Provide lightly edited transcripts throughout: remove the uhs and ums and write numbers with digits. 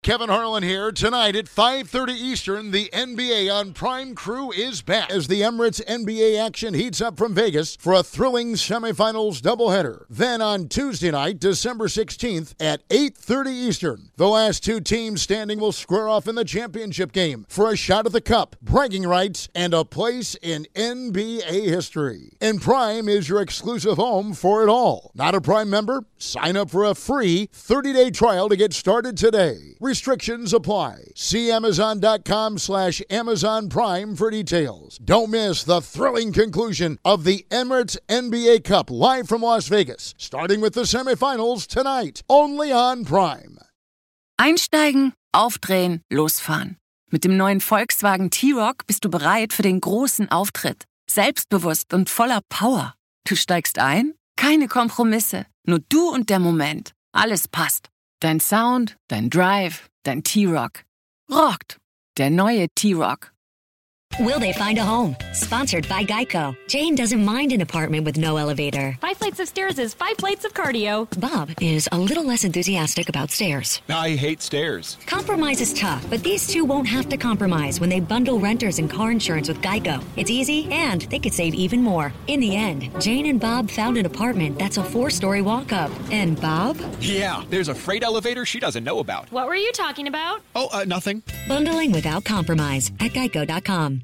Kevin Harlan here. Tonight at 5:30 Eastern, the NBA on Prime Crew is back as the Emirates NBA action heats up from Vegas for a thrilling semifinals doubleheader. Then on Tuesday night, December 16th at 8:30 Eastern, the last two teams standing will square off in the championship game for a shot at the cup, bragging rights, and a place in NBA history. And Prime is your exclusive home for it all. Not a Prime member? Sign up for a free 30-day trial to get started today. Restrictions apply. See Amazon.com/Amazon Prime for details. Don't miss the thrilling conclusion of the Emirates NBA Cup live from Las Vegas, starting with the semifinals tonight, only on Prime. Einsteigen, aufdrehen, losfahren. Mit dem neuen Volkswagen T-Roc bist du bereit für den großen Auftritt. Selbstbewusst und voller Power. Du steigst ein? Keine Kompromisse. Nur du und der Moment. Alles passt. Dein Sound, dein Drive, dein T-Roc. Rockt. Der neue T-Roc. Will they find a home? Sponsored by Geico. Jane doesn't mind an apartment with no elevator. 5 flights of stairs is 5 plates of cardio. Bob is a little less enthusiastic about stairs. I hate stairs. Compromise is tough, but these two won't have to compromise when they bundle renters and car insurance with Geico. It's easy, and they could save even more. In the end, Jane and Bob found an apartment that's a 4-story walk-up. And Bob? Yeah, there's a freight elevator she doesn't know about. What were you talking about? Oh, nothing. Bundling without compromise at Geico.com.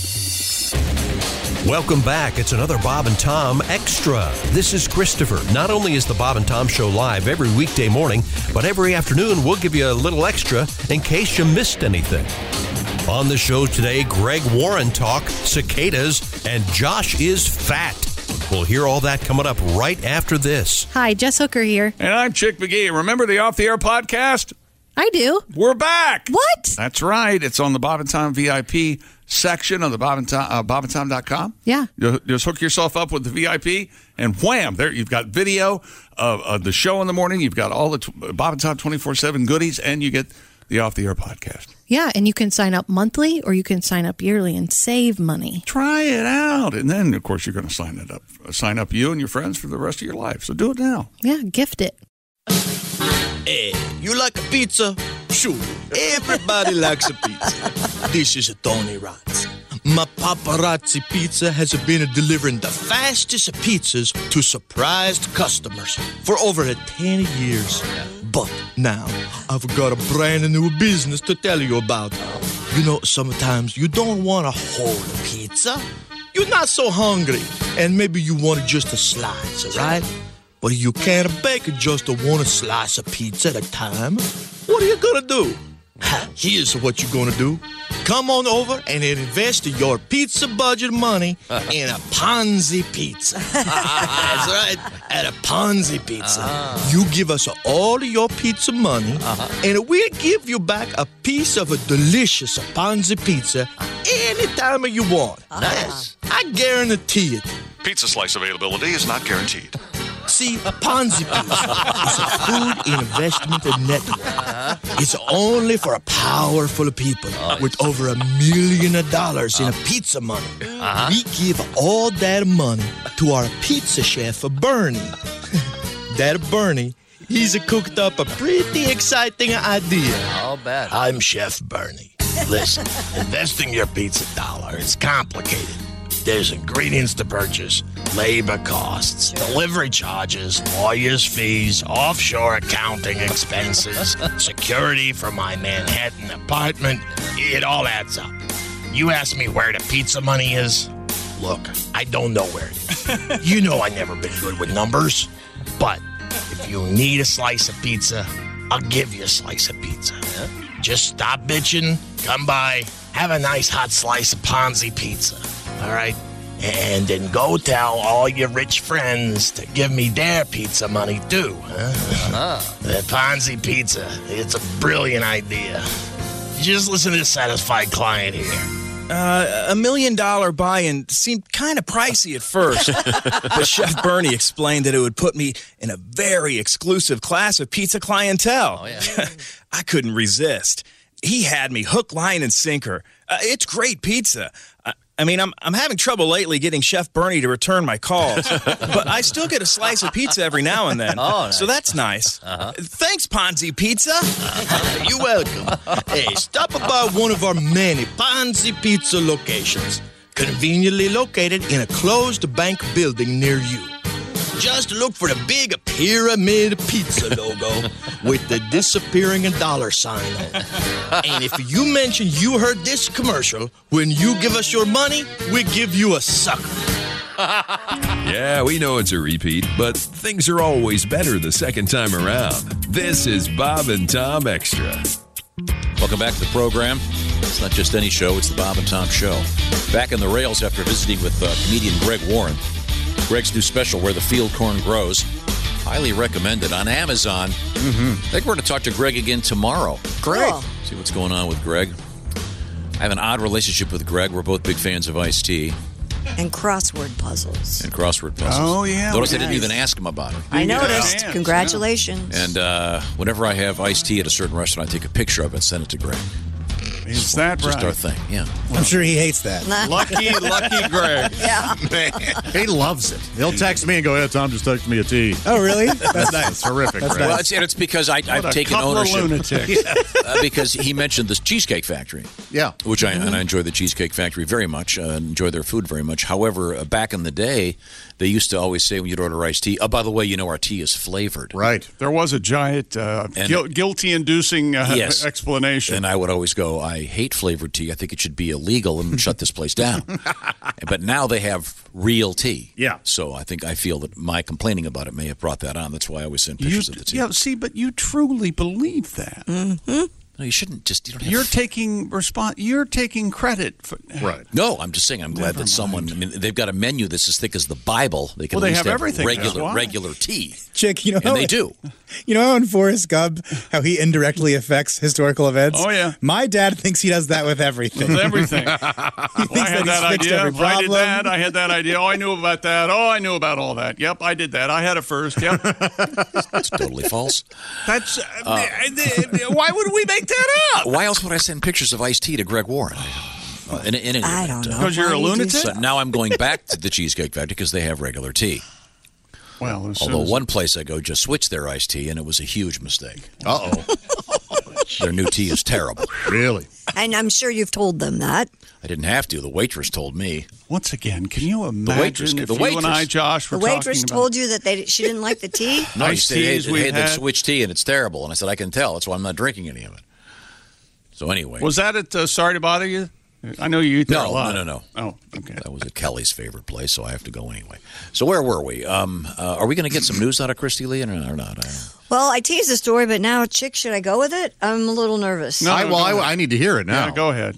Welcome back. It's another Bob and Tom Extra. This is Christopher. Not only is the Bob and Tom Show live every weekday morning, but every afternoon we'll give you a little extra in case you missed anything. On the show today, Greg Warren talk, cicadas, and Josh is fat. We'll hear all that coming up right after this. Hi, Jess Hooker here. And I'm Chick McGee. Remember the Off the Air podcast? I do. We're back. What? That's right. It's on the Bob and Tom VIP section of the bobandtom.com. Yeah. You just hook yourself up with the VIP, and wham, there you've got video of the show in the morning. You've got all the Bob and Tom 24/7 goodies, and you get the Off the Air podcast. Yeah, and you can sign up monthly or you can sign up yearly and save money. Try it out, and then of course you're going to sign up you and your friends for the rest of your life. So do it now. Yeah, gift it. Hey, you like a pizza? Sure, everybody likes a pizza. This is Tony Rotz. My paparazzi pizza has been delivering the fastest pizzas to surprised customers for over 10 years. But now, I've got a brand new business to tell you about. You know, sometimes you don't want a whole pizza. You're not so hungry, and maybe you want just a slice, right? But you can't bake just one slice of pizza at a time. What are you gonna do? Here's what you're gonna do. Come on over and invest your pizza budget money in a Ponzi pizza. That's right, at a Ponzi pizza. You give us all your pizza money, and we'll give you back a piece of a delicious Ponzi pizza anytime you want. Nice. I guarantee it. Pizza slice availability is not guaranteed. See, Ponzi Pizza is a food investment network. It's only for powerful people with over $1 million in pizza money. We give all that money to our pizza chef, Bernie. That Bernie, he's cooked up a pretty exciting idea. I'll bet. I'm Chef Bernie. Listen, investing your pizza dollar is complicated. There's ingredients to purchase, labor costs, delivery charges, lawyers' fees, offshore accounting expenses, security for my Manhattan apartment. It all adds up. You ask me where the pizza money is? Look, I don't know where it is. You know I've never been good with numbers. But if you need a slice of pizza, I'll give you a slice of pizza. Just stop bitching, come by, have a nice hot slice of Ponzi pizza. All right? And then go tell all your rich friends to give me their pizza money, too. The Ponzi pizza, it's a brilliant idea. Just listen to the satisfied client here. $1 million buy-in seemed kind of pricey at first, but Chef Bernie explained that it would put me in a very exclusive class of pizza clientele. Oh, yeah. I couldn't resist. He had me hook, line, and sinker. It's great pizza. I mean, I'm having trouble lately getting Chef Bernie to return my calls, but I still get a slice of pizza every now and then. Oh, nice. So that's nice. Thanks, Ponzi Pizza. You're welcome. Hey, stop by one of our many Ponzi Pizza locations, conveniently located in a closed bank building near you. Just look for the big Pyramid Pizza logo with the disappearing dollar sign on it. And if you mention you heard this commercial, when you give us your money, we give you a sucker. Yeah, we know it's a repeat, but things are always better the second time around. This is Bob and Tom Extra. Welcome back to the program. It's not just any show, it's the Bob and Tom Show. Back in the rails after visiting with comedian Greg Warren. Greg's new special, Where the Field Corn Grows. Highly recommended on Amazon. I think we're going to talk to Greg again tomorrow. Great. See what's going on with Greg. I have an odd relationship with Greg. We're both big fans of Ice-T. And crossword puzzles. Oh, yeah. Notice I didn't even ask him about it. I noticed. Congratulations. And whenever I have iced tea at a certain restaurant, I take a picture of it and send it to Greg. Is that Just right? our thing, yeah. I'm sure he hates that. Lucky Greg. Yeah. He loves it. He'll text me and go, "Yeah, Tom just texted me a tea." Oh, really? That's nice. That's terrific. That's Greg. Well, it's because I've taken ownership. Because he mentioned this Cheesecake Factory. Yeah. Which I enjoy the Cheesecake Factory very much. Enjoy their food very much. However, back in the day, they used to always say when you'd order iced tea, oh, by the way, our tea is flavored. Right. There was a giant guilty-inducing Yes. explanation. And I would always go, I hate flavored tea. I think it should be illegal and shut this place down. But now they have real tea. Yeah. So I feel that my complaining about it may have brought that on. That's why I always send pictures of the tea. Yeah, see, but you truly believe that. Mm-hmm. No, you shouldn't just. You don't have. You're taking credit for. Right. No, I'm just saying. I'm glad that someone. I mean, they've got a menu that's as thick as the Bible. They can Well, at they least have everything, that's why. regular tea. Chick, And they do. You know how in Forrest Gump, how he indirectly affects historical events? Oh, yeah. My dad thinks he does that with everything. With everything. He I thinks had that he's fixed idea. every problem. I had that idea. Oh, I knew about that. Oh, I knew about all that. Yep, I did that. I had it first. Yep. That's totally false. That's why would we make that up? Why else would I send pictures of iced tea to Greg Warren? In any I event, don't know. Because you're a lunatic? So now I'm going back to the Cheesecake Factory because they have regular tea. Well, Although one place I go just switched their iced tea, and it was a huge mistake. Uh-oh. Their new tea is terrible. Really? And I'm sure you've told them that. I didn't have to. The waitress told me. Once again, can you imagine if you and I, Josh, were The waitress talking told you that she didn't like the tea? No, you Iced said, teas hey, we've they've had. switched tea, and it's terrible. And I said, I can tell. That's why I'm not drinking any of it. So anyway. Was that at Sorry to Bother You? I know you eat there a lot. No. Oh, okay. That was at Kelly's favorite place, so I have to go anyway. So where were we? Are we going to get some news out of Christy Lee or not? Well, I teased the story, but now, Chick, should I go with it? I'm a little nervous. I need to hear it now. Yeah, go ahead.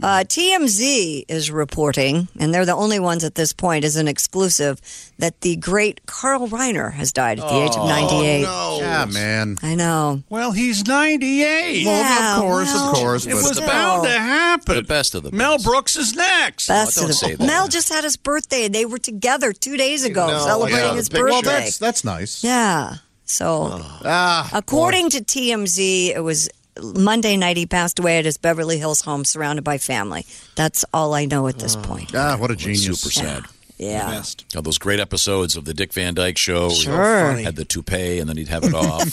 TMZ is reporting, and they're the only ones at this point, as an exclusive, that the great Carl Reiner has died at the age of 98. No. Yeah, man. I know. Well, he's 98. Yeah, of course. It was bound to happen. The best of the Mel Brooks is next. Don't say that. Mel just had his birthday. They were together 2 days ago celebrating his birthday. Well, that's nice. Yeah. So, according to TMZ, it was Monday night he passed away at his Beverly Hills home surrounded by family. That's all I know at this point. What a genius. Super sad. Yeah. Oh, those great episodes of the Dick Van Dyke Show. Sure. He had the toupee and then he'd have it off.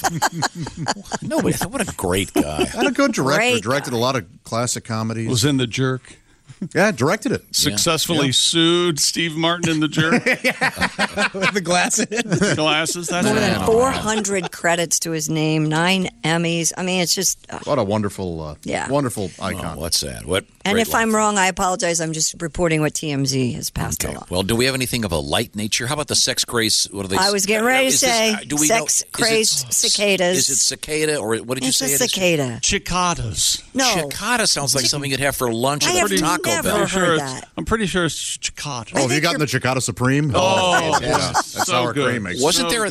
No, but what a great guy. What a good director. Great Directed a lot of classic comedies. Was in The Jerk. Yeah, directed it. Successfully sued Steve Martin in The Jerk. With the glasses. Glasses. That's More than 400 credits to his name, 9 Emmys. I mean, it's just... What a wonderful, wonderful icon. Oh, what's sad? What? And if I'm wrong, I apologize. I'm just reporting what TMZ has passed along. Well, do we have anything of a light nature? How about the sex craze? What are they? I was getting ready to say sex know, crazed cicadas. Is it cicada or what did you say? It's a cicada. Cicadas. No. Cicada sounds like something you'd have for lunch at a Taco Bell. I'm pretty sure it's cicada. Oh, have you gotten the Cicada Supreme? Oh, yeah. That's sour cream makes Wasn't there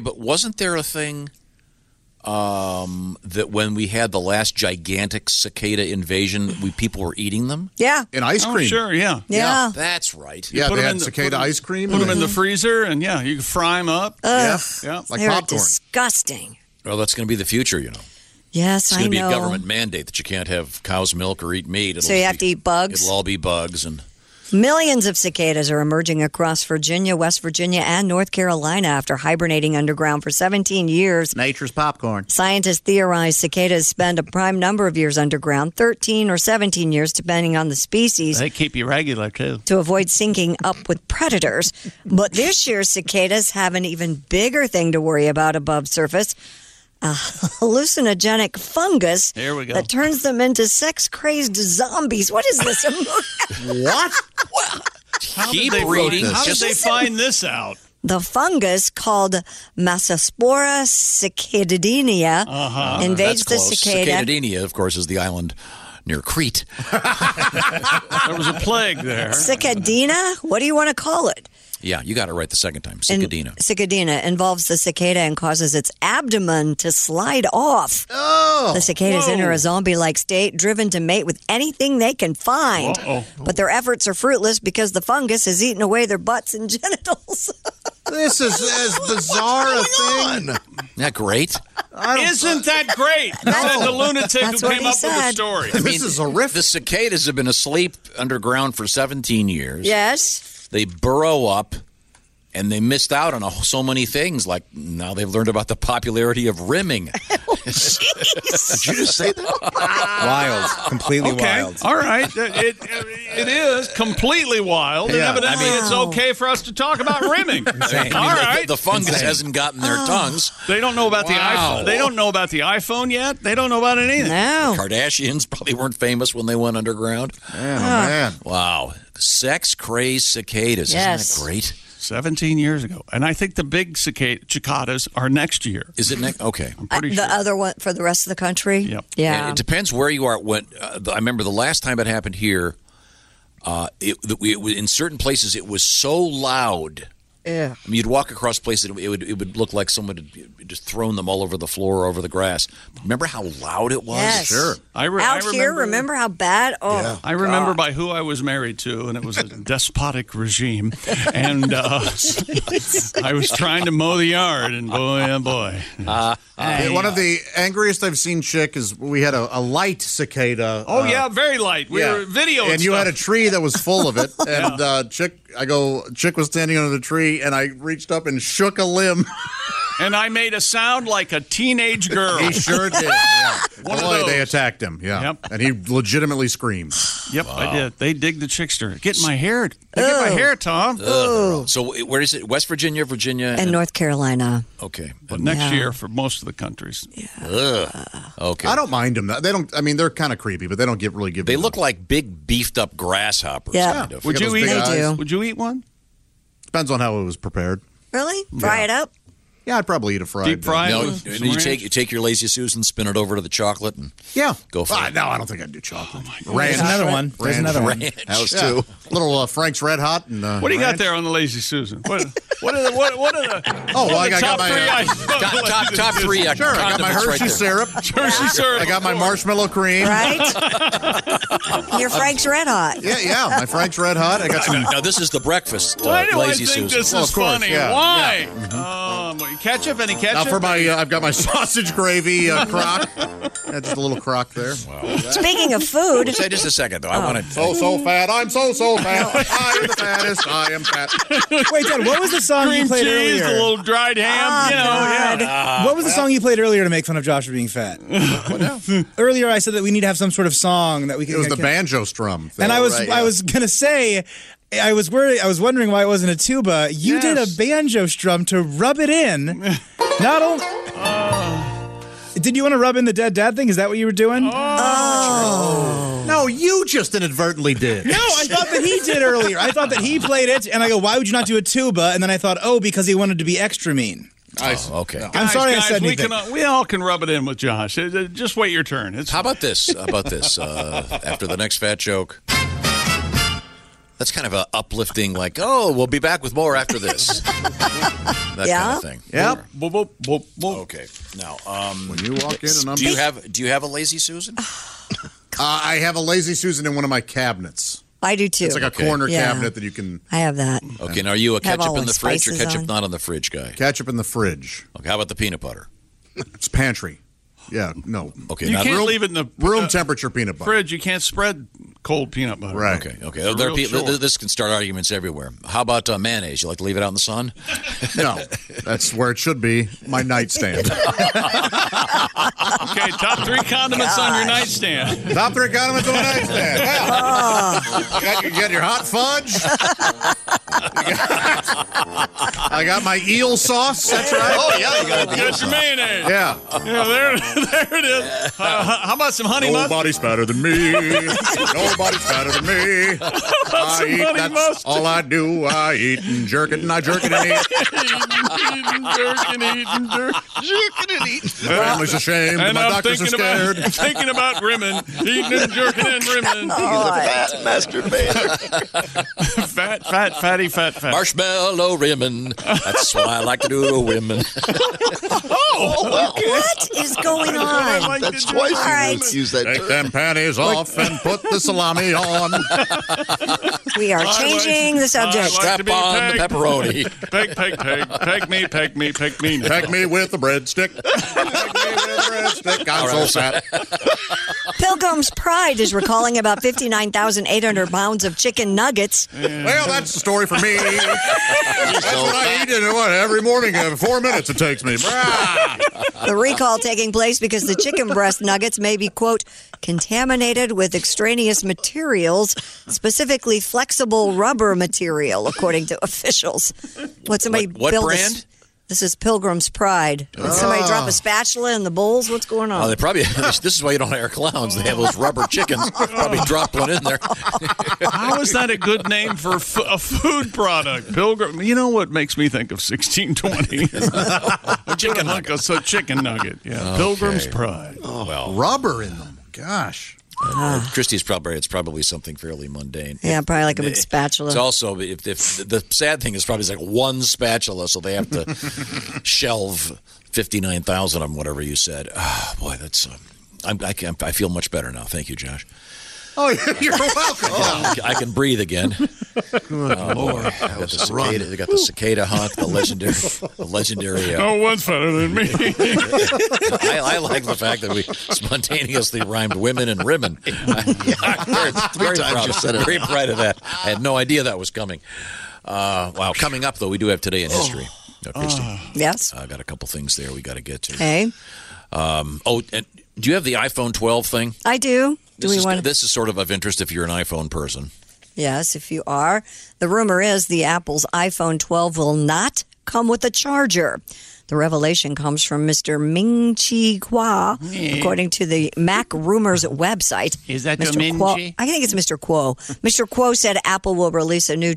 a thing that when we had the last gigantic cicada invasion, people were eating them? Yeah. In ice cream. Oh, sure, yeah. Yeah. That's right. Yeah, they had cicada ice cream. Put them in the freezer, and you can fry them up. Ugh. Yeah. Like They're popcorn. disgusting. Well, that's going to be the future, Yes, It's I know. going to be a government mandate that you can't have cow's milk or eat meat. So you have to eat bugs? It'll all be bugs. And Millions of cicadas are emerging across Virginia, West Virginia, and North Carolina after hibernating underground for 17 years. Nature's popcorn. Scientists theorize cicadas spend a prime number of years underground, 13 or 17 years, depending on the species. They keep you regular, too. To avoid sinking up with predators. But this year's cicadas have an even bigger thing to worry about above surface. A hallucinogenic fungus that turns them into sex-crazy zombies. What is this? What? How did they find this out? The fungus called Massospora cicadinea invades the cicada. Cicadinea, of course, is the island near Crete. There was a plague there. Cicadina? What do you want to call it? Yeah, you got it right the second time. Cicadina. Cicadina involves the cicada and causes its abdomen to slide off. Oh, the cicadas enter a zombie-like state, driven to mate with anything they can find. But their efforts are fruitless because the fungus has eaten away their butts and genitals. This is as bizarre a thing. Isn't that great? Isn't that great? Said the lunatic who came up with the story. This is horrific. The cicadas have been asleep underground for 17 years. Yes. They burrow up, and they missed out on so many things. Like now they've learned about the popularity of rimming. Did you just say that? Wild. Completely wild. All right. It is completely wild, and evidently it's okay for us to talk about rimming. All right. The fungus hasn't gotten their tongues. They don't know about the iPhone. They don't know about the iPhone yet. They don't know about anything. No. The Kardashians probably weren't famous when they went underground. Man. Wow. Sex-crazed cicadas. Yes. Isn't that great? 17 years ago. And I think the big cicadas are next year. Is it next? Okay. I'm pretty the sure. other one for the rest of the country? Yep. Yeah. And it depends where you are. When I remember the last time it happened here, in certain places it was so loud. Yeah. I mean, you'd walk across places, it would look like someone had just thrown them all over the floor or over the grass. Remember how loud it was? Yes. Sure. Remember how bad? Oh, Yeah. I remember by who I was married to, and it was a despotic regime. And I was trying to mow the yard, and boy, oh boy. One of the angriest I've seen, Chick, is we had a light cicada. Yeah, very light. We were videoing and you stuff. had a tree that was full of it. And Chick was standing under the tree, and I reached up and shook a limb. And I made a sound like a teenage girl. He sure did. Yeah. One of Boy, those. they attacked him. Yeah. Yep. And he legitimately screamed. Yep, I did. They dig the chickster. Get my hair. They get my hair, Tom. So where is it? West Virginia, Virginia? and North Carolina. Okay. But next year for most of the countries. Okay. I don't mind them. They don't. I mean, they're kind of creepy, but they don't really give. They look like big, beefed up grasshoppers. Yeah. Kind of. Would you eat? They do. Would you eat one? Depends on how it was prepared. Really? Fry it up? Yeah, I'd probably eat a fried. Deep fried? No, with and some you ranch? take your Lazy Susan, spin it over to the chocolate, and go for it. No, I don't think I'd do chocolate. There's another one. There's another one. House Yeah. too. Little Frank's Red Hot. And, What do you got ranch. there on the Lazy Susan? What are the Oh, well, what are I the got top my, three items? Top three. Sure, I got my condiments Hershey right syrup. Hershey syrup. I got my marshmallow cream. Right? Your Frank's Red Hot. Yeah, my Frank's Red Hot. I got some. Now this is this is Why do I Lazy think Susan. this Well, is of course, funny? yeah, Why? yeah. Ketchup? Any ketchup? Now for my, I've got my sausage gravy crock. Yeah, just a little crock there. Speaking of food. Say just a second though. I want to. So fat. I'm so fat. I am the fattest. I am fat. Wait, John, what was the song you Cream played cheese, earlier? a little dried ham. Yeah. What was the song you played earlier to make fun of Josh for being fat? Earlier, I said that we need to have some sort of song that we can. It was the banjo strum thing. And I was gonna say, I was wondering why it wasn't a tuba. You did a banjo strum to rub it in. Not only. Did you want to rub in the dead dad thing? Is that what you were doing? Oh. No, you just inadvertently did. No, I thought that he did earlier. I thought that he played it, and I go, why would you not do a tuba? And then I thought, because he wanted to be extra mean. Okay. I'm Guys, sorry I said we anything. we all can rub it in with Josh. Just wait your turn. How about this? After the next fat joke. That's kind of a uplifting, like, we'll be back with more after this. That kind of thing. Yep. Okay. Now, when you walk in and I'm do you have a Lazy Susan? I have a Lazy Susan in one of my cabinets. I do too. It's like a corner cabinet that you can. I have that. Okay, now are you a Have ketchup all in the the fridge or spices ketchup on. not in the fridge guy? Ketchup in the fridge. Okay, how about the peanut butter? It's pantry. Yeah, no. Okay, You now can't room, leave it in the room temperature peanut butter. fridge. You can't spread cold peanut butter. Right. Okay. This can start arguments everywhere. How about mayonnaise? You like to leave it out in the sun? No, that's where it should be. My nightstand. Okay, top 3 condiments on your nightstand. Top 3 condiments on the nightstand. Yeah. You got your hot fudge. I got my eel sauce. That's right. Oh, yeah, you got your mayonnaise. Yeah. There it is. How about some honey mustard? Nobody's fatter than me. Nobody's fatter than me. That's all I do. I eat and jerk it and I jerk it and eat. Jerking and eat. The family's ashamed. And my doctors are scared. Thinking about rimming. Eating and jerking and rimming. He's a fat masturbator. Fatty. Marshmallow rimming. That's what I like to do to women. What is going on? That's twice All right. you use that Take term. them panties off and put the salami on. We are changing the subject. Strap on the pepperoni. Peg me. Peg me with the breadstick. I'm so fat. Pilgrim's Pride is recalling about 59,800 pounds of chicken nuggets. Well, that's the story for me. That's what I eat every morning. 4 minutes it takes me. The recall taking place because the chicken breast nuggets may be, quote, contaminated with extraneous materials, specifically flexible rubber material, according to officials. What brand? This is Pilgrim's Pride. Did somebody drop a spatula in the bowls? What's going on? Oh, they probably. This is why you don't hire clowns. They have those rubber chickens. Probably dropped one in there. How is that a good name for a food product? Pilgrim. You know what makes me think of 1620? Chicken nugget. So chicken nugget. Yeah. Okay. Pilgrim's Pride. Oh, well, rubber in them. Gosh. Christy's probably something fairly mundane. Yeah, probably like a big spatula. It's also if the sad thing is probably it's like one spatula, so they have to shelve 59,000 of them, whatever you said. Oh, boy, that's I feel much better now. Thank you, Josh. Oh, you're welcome. I can breathe again. Good Lord. They got the cicada honk, the legendary. No one's better than me. I like the fact that we spontaneously rhymed women and ribbon. Very proud of that. I had no idea that was coming. Wow. Coming up, though, we do have Today in History. Christy. Yes. I got a couple things there we got to get to. Okay. And do you have the iPhone 12 thing? I do. This is sort of interest if you're an iPhone person. Yes, if you are. The rumor is the Apple's iPhone 12 will not come with a charger. The revelation comes from Mr. Ming-Chi Kuo, according to the Mac Rumors website. Is that Mr. Ming-Chi? Kuo, I think it's Mr. Kuo. Mr. Kuo said Apple will release a new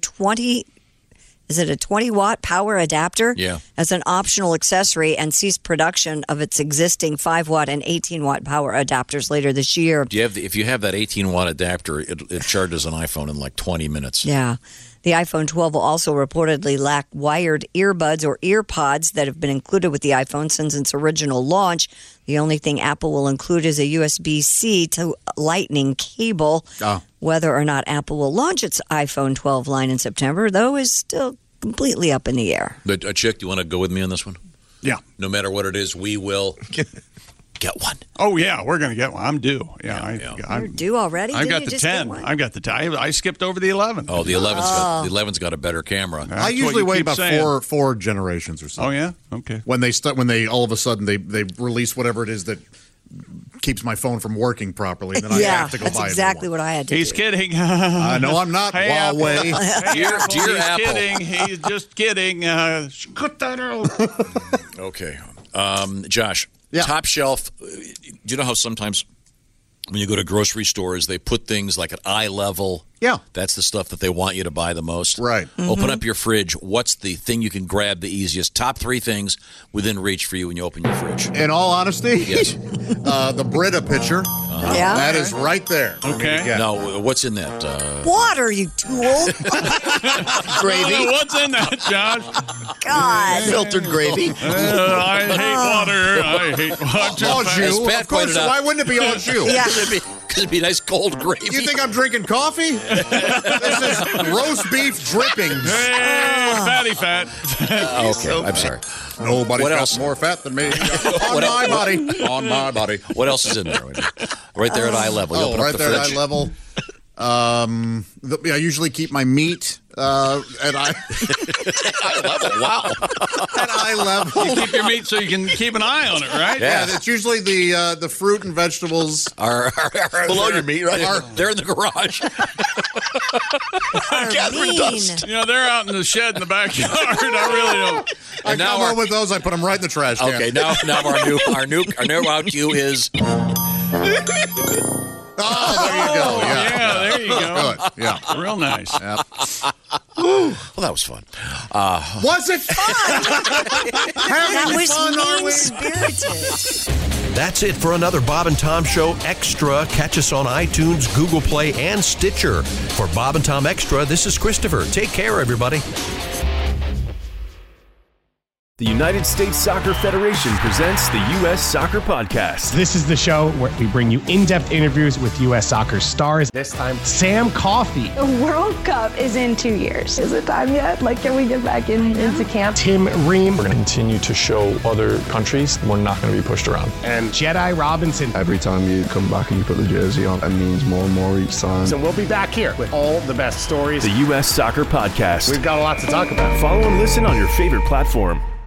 20-watt power adapter as an optional accessory and cease production of its existing 5-watt and 18-watt power adapters later this year. If you have that 18-watt adapter, it charges an iPhone in like 20 minutes. Yeah. The iPhone 12 will also reportedly lack wired earbuds or earpods that have been included with the iPhone since its original launch. The only thing Apple will include is a USB-C to Lightning cable. Oh. Whether or not Apple will launch its iPhone 12 line in September, though, is still completely up in the air. But, Chick, do you want to go with me on this one? Yeah. No matter what it is, we will get one. Oh, yeah, we're going to get one. I'm due. You're due already? I've got the 10. I've got the 10. I skipped over the 11. Oh, the 11's got a better camera. I usually wait about four generations or so. Oh, yeah? Okay. When they all of a sudden they release whatever it is that keeps my phone from working properly, and then I have to go buy it. That's exactly what I had to do. He's kidding. No, I'm not. Hey, Huawei. Dear He's Apple. kidding. He's just kidding. Cut that out. Okay. Josh, Yeah. Top Shelf, do you know how sometimes when you go to grocery stores, they put things like at eye level? Yeah. That's the stuff that they want you to buy the most. Right. Mm-hmm. Open up your fridge. What's the thing you can grab the easiest? Top 3 things within reach for you when you open your fridge. In all honesty, Yes. the Brita pitcher. Yeah. That is right there. Okay. Now, what's in that? Water, you tool. Gravy. What's in that, Josh? God. Filtered gravy. I hate water. I hate water. Au jus. Pat Of course. pointed out- Why wouldn't it be au jus? Yeah. Because it'd be nice cold gravy. You think I'm drinking coffee? This is roast beef drippings. Hey, fatty fat. Okay, I'm sorry. Nobody's What got else? more fat than me. On my body. On my body. What else is in there? Right there at eye level. You open up Right the there at fridge. eye level. I usually keep my meat at eye level. Wow. At eye level. You keep your meat so you can keep an eye on it, right? Yeah, it's usually the fruit and vegetables are below your meat, right? They're in the garage. Gathering dust. You know, they're out in the shed in the backyard. I really don't. I come home with those. I put them right in the trash can. Okay, now our new out cue is. Oh, there you go. Yeah, there you go. Good. Yeah. Real nice. Yep. Well, that was fun. Was it fun? That was mean-spirited. That's it for another Bob and Tom Show Extra. Catch us on iTunes, Google Play, and Stitcher. For Bob and Tom Extra, this is Christopher. Take care, everybody. The United States Soccer Federation presents the U.S. Soccer Podcast. This is the show where we bring you in-depth interviews with U.S. soccer stars. This time, Sam Coffey. The World Cup is in 2 years. Is it time yet? Like, can we get back into camp? Tim Ream. We're going to continue to show other countries we're not going to be pushed around. And Jedi Robinson. Every time you come back and you put the jersey on, it means more and more each time. So we'll be back here with all the best stories. The U.S. Soccer Podcast. We've got a lot to talk about. Follow and listen on your favorite platform.